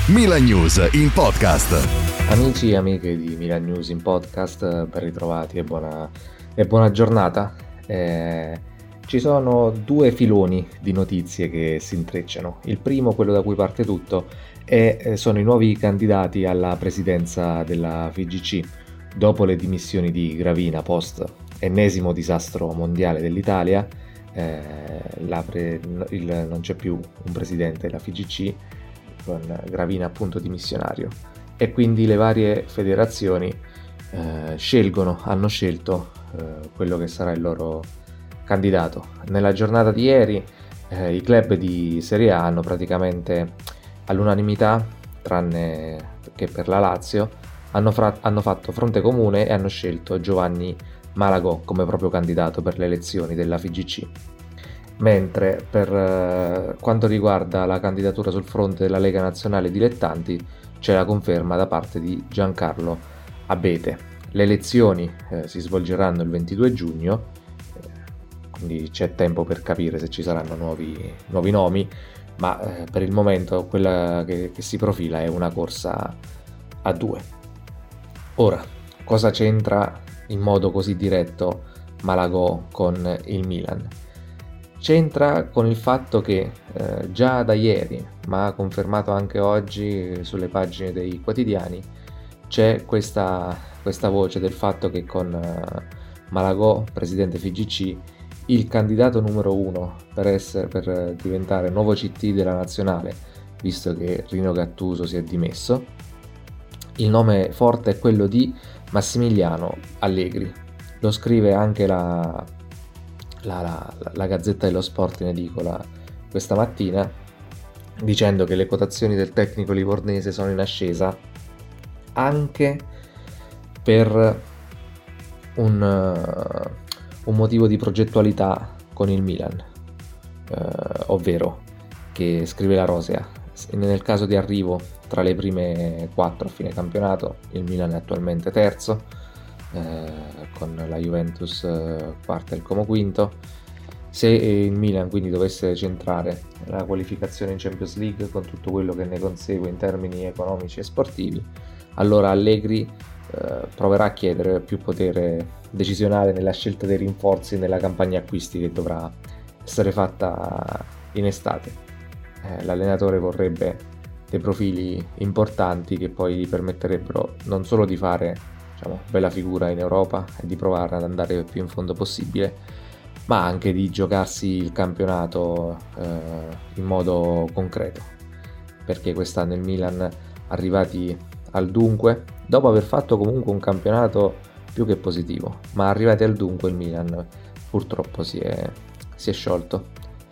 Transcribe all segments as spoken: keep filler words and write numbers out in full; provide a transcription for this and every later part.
Milan News in podcast. Amici e amiche di Milan News in podcast, ben ritrovati e buona, e buona giornata. Eh, ci sono due filoni di notizie che si intrecciano. Il primo, quello da cui parte tutto, è, eh, sono i nuovi candidati alla presidenza della F I G C. Dopo le dimissioni di Gravina post ennesimo disastro mondiale dell'Italia, eh, la pre, il, non c'è più un presidente della F I G C, con Gravina appunto dimissionario, e quindi le varie federazioni eh, scelgono, hanno scelto eh, quello che sarà il loro candidato. Nella giornata di ieri eh, i club di Serie A hanno praticamente all'unanimità, tranne che per la Lazio, hanno, fra- hanno fatto fronte comune e hanno scelto Giovanni Malagò come proprio candidato per le elezioni della F I G C. Mentre per eh, quanto riguarda la candidatura sul fronte della Lega Nazionale Dilettanti c'è la conferma da parte di Giancarlo Abete. Le elezioni eh, si svolgeranno il ventidue giugno, eh, quindi c'è tempo per capire se ci saranno nuovi, nuovi nomi, ma eh, per il momento quella che, che si profila è una corsa a due. Ora, cosa c'entra in modo così diretto Malagò con il Milan? C'entra con il fatto che eh, già da ieri, ma confermato anche oggi sulle pagine dei quotidiani, c'è questa, questa voce del fatto che con eh, Malagò, presidente F I G C, il candidato numero uno per, essere, per diventare nuovo C T della nazionale, visto che Rino Gattuso si è dimesso, il nome forte è quello di Massimiliano Allegri. Lo scrive anche la... La, la, la Gazzetta dello Sport in edicola questa mattina, dicendo che le quotazioni del tecnico livornese sono in ascesa anche per un, uh, un motivo di progettualità con il Milan, uh, ovvero che, scrive la Rosea, nel caso di arrivo tra le prime quattro a fine campionato, il Milan è attualmente terzo, Eh, con la Juventus eh, quarta e il Como quinto. Se il Milan quindi dovesse centrare la qualificazione in Champions League con tutto quello che ne consegue in termini economici e sportivi, allora Allegri eh, proverà a chiedere più potere decisionale nella scelta dei rinforzi nella campagna acquisti che dovrà essere fatta in estate. Eh, l'allenatore vorrebbe dei profili importanti che poi gli permetterebbero non solo di fare, diciamo, bella figura in Europa e di provare ad andare più in fondo possibile, ma anche di giocarsi il campionato eh, in modo concreto, perché quest'anno il Milan, arrivati al dunque, dopo aver fatto comunque un campionato più che positivo, ma arrivati al dunque il Milan purtroppo si è, si è sciolto,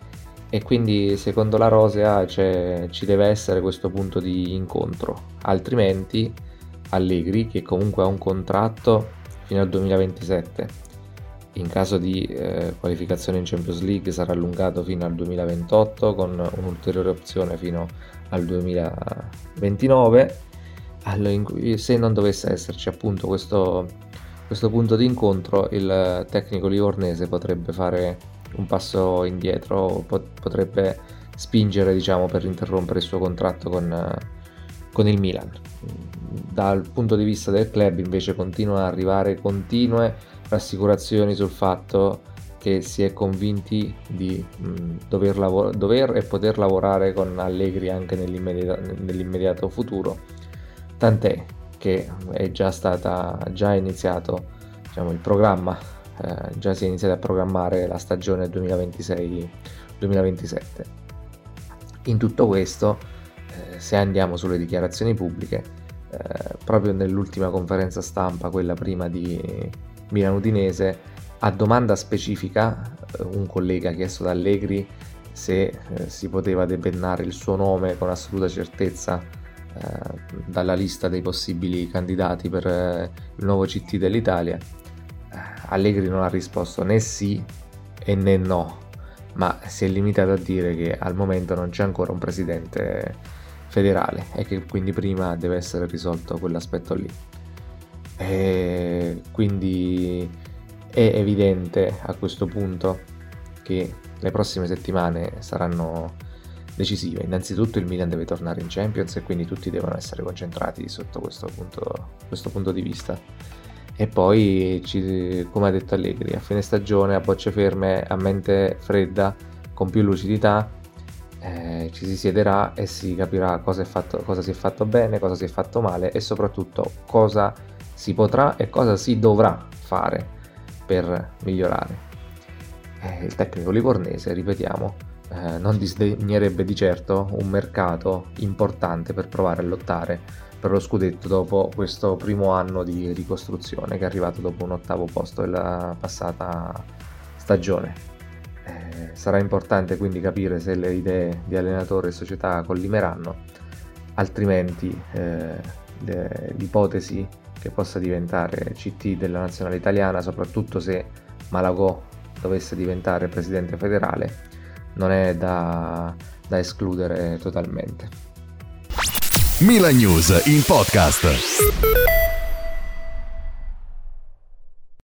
e quindi secondo la Rosea c'è, ci deve essere questo punto di incontro, altrimenti Allegri, che comunque ha un contratto fino al duemilaventisette, in caso di eh, qualificazione in Champions League sarà allungato fino al duemilaventotto con un'ulteriore opzione fino al duemilaventinove. Allora, in cui, se non dovesse esserci appunto questo, questo punto di incontro, il tecnico livornese potrebbe fare un passo indietro, pot- potrebbe spingere, diciamo, per interrompere il suo contratto con, con il Milan. Dal punto di vista del club invece continuano ad arrivare continue rassicurazioni sul fatto che si è convinti di mh, dover, lavor- dover e poter lavorare con Allegri anche nell'immediato, nell'immediato futuro, tant'è che è già stata già iniziato, diciamo, il programma, eh, già si è iniziato a programmare la stagione duemilaventisei duemilaventisette. In tutto questo, eh, se andiamo sulle dichiarazioni pubbliche, Eh, proprio nell'ultima conferenza stampa, quella prima di Milan Udinese, a domanda specifica eh, un collega ha chiesto ad Allegri se eh, si poteva depennare il suo nome con assoluta certezza eh, dalla lista dei possibili candidati per eh, il nuovo C T dell'Italia. eh, Allegri non ha risposto né sì e né no, ma si è limitato a dire che al momento non c'è ancora un presidente federale e che quindi prima deve essere risolto quell'aspetto lì. E quindi è evidente a questo punto che le prossime settimane saranno decisive. Innanzitutto il Milan deve tornare in Champions e quindi tutti devono essere concentrati sotto questo punto, questo punto di vista. E poi, ci, come ha detto Allegri, a fine stagione, a bocce ferme, a mente fredda, con più lucidità, eh, ci si siederà e si capirà cosa è fatto, cosa si è fatto bene, cosa si è fatto male e soprattutto cosa si potrà e cosa si dovrà fare per migliorare. Eh, il tecnico livornese, ripetiamo, eh, non disdegnerebbe di certo un mercato importante per provare a lottare per lo scudetto dopo questo primo anno di ricostruzione che è arrivato dopo un ottavo posto della passata stagione. Eh, sarà importante quindi capire se le idee di allenatore e società collimeranno, altrimenti eh, le, l'ipotesi che possa diventare C T della nazionale italiana, soprattutto se Malagò dovesse diventare presidente federale, non è da, da escludere totalmente. Milan News in podcast.